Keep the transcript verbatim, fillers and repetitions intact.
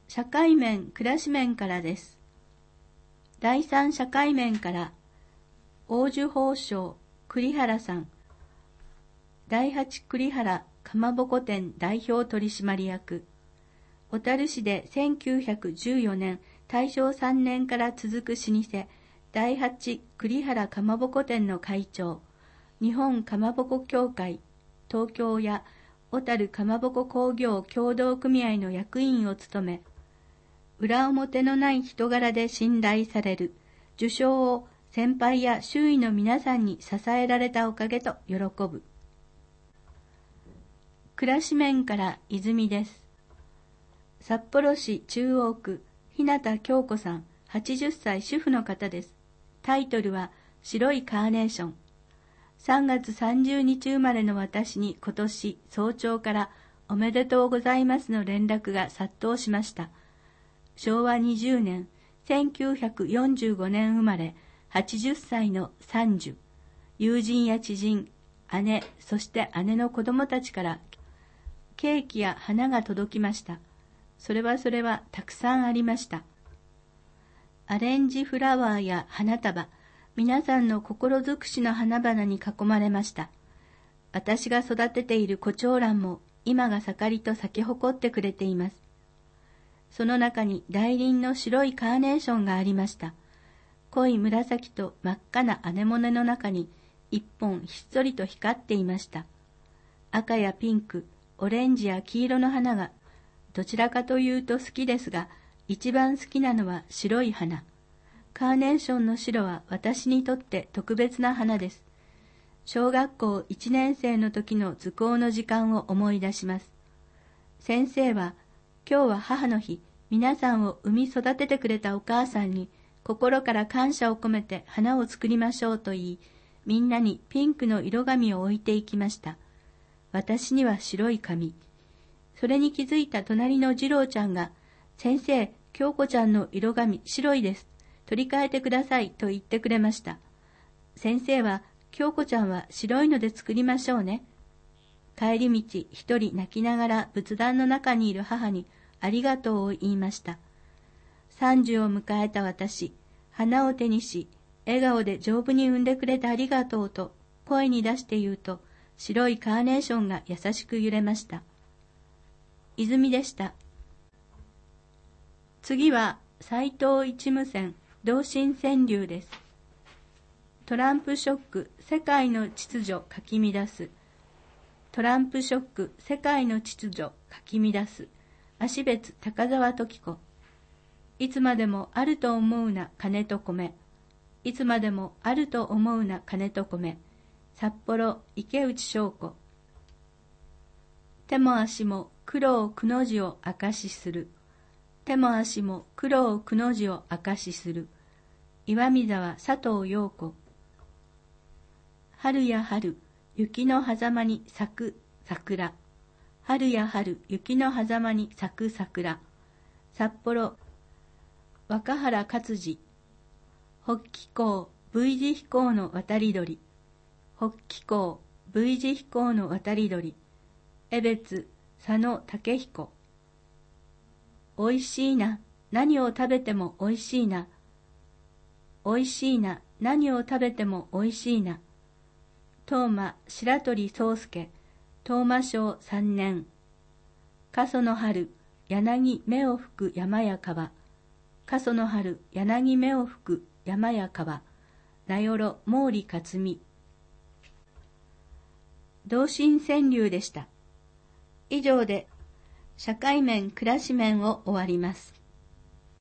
社会面、暮らし面からです。第三社会面から、王樹宝章、栗原さん、第八栗原かまぼこ店代表取締役、小樽市でせんきゅうひゃくじゅうよねん、大正さんねんから続く老舗、第八栗原かまぼこ店の会長、日本かまぼこ協会、東京や小樽かまぼこ工業協同組合の役員を務め、裏表のない人柄で信頼される、受賞を先輩や周囲の皆さんに支えられたおかげと喜ぶ。暮らし面から泉です。札幌市中央区、日向京子さん、はちじゅっさい主婦の方です。タイトルは、白いカーネーション。さんがつさんじゅうにち生まれの私に今年早朝からおめでとうございますの連絡が殺到しました。しょうわにじゅうねん、せんきゅうひゃくよんじゅうごねん生まれ、はちじゅっさいのさんじゅ。友人や知人、姉、そして姉の子供たちからケーキや花が届きました。それはそれはたくさんありました。アレンジフラワーや花束、皆さんの心尽くしの花々に囲まれました。私が育てている胡蝶蘭も今が盛りと咲き誇ってくれています。その中に大輪の白いカーネーションがありました。濃い紫と真っ赤なアネモネの中に一本ひっそりと光っていました。赤やピンク、オレンジや黄色の花がどちらかというと好きですが、一番好きなのは白い花。カーネーションの白は私にとって特別な花です。小学校いちねんせいの時の図工の時間を思い出します。先生は、今日は母の日、皆さんを産み育ててくれたお母さんに心から感謝を込めて花を作りましょうと言い、みんなにピンクの色紙を置いていきました。私には白い紙。それに気づいた隣の次郎ちゃんが、先生、京子ちゃんの色紙白いです。取り替えてくださいと言ってくれました。先生は、京子ちゃんは白いので作りましょうね。帰り道、一人泣きながら仏壇の中にいる母にありがとうを言いました。三十を迎えた私、花を手にし、笑顔で丈夫に産んでくれてありがとうと声に出して言うと、白いカーネーションが優しく揺れました。泉でした。次は、斎藤一無線、同心川柳です。トランプショック、世界の秩序かき乱す。トランプショック、世界の秩序かき乱す。芦別高沢時子。いつまでもあると思うな金と米。いつまでもあると思うな金と米。札幌池内翔子。手も足も苦労くの字を証しする。手も足も苦労くの字を証しする。岩見沢佐藤陽子。春や春、雪の狭間に咲く桜。春や春、雪の狭間に咲く桜。札幌、若原勝次。北帰行、V 字飛行の渡り鳥。北帰行、V 字飛行の渡り鳥。江別、佐野武彦。おいしいな、何を食べてもおいしいな。おいしいな、何を食べてもおいしいな。東馬白鳥宗介、東馬賞さんねん。過疎の春、柳目を吹く山や川。過疎の春、柳目を吹く山や川。名寄毛利克美。同心川柳でした。以上で、社会面、暮らし面を終わります。